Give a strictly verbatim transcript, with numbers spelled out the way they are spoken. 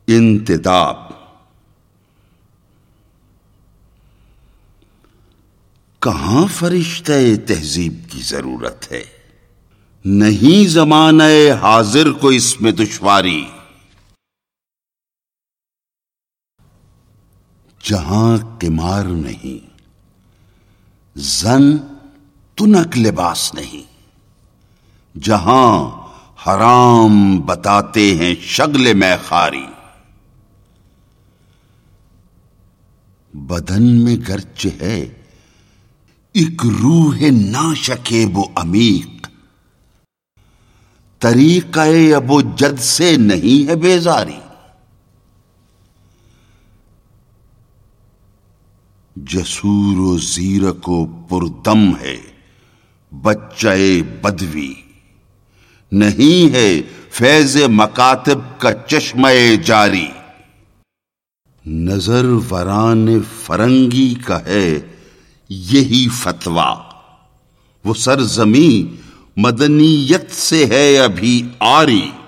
انتداب۔ کہاں فرشتہ تہذیب کی ضرورت ہے، نہیں زمانہ حاضر کو اس میں دشواری۔ جہاں قمار نہیں، زن تنک لباس نہیں، جہاں حرام بتاتے ہیں شغل میں خاری۔ بدن میں گرچہ ہے ایک روح ناشکیب و عمیق، طریقہ ابو جد سے نہیں ہے بیزاری۔ جسور و زیرک و پردم ہے بچہ بدوی، نہیں ہے فیض مکاتب کا چشمہ جاری۔ نظر وران فرنگی کا ہے یہی فتویٰ، وہ سرزمین مدنیت سے ہے ابھی آری۔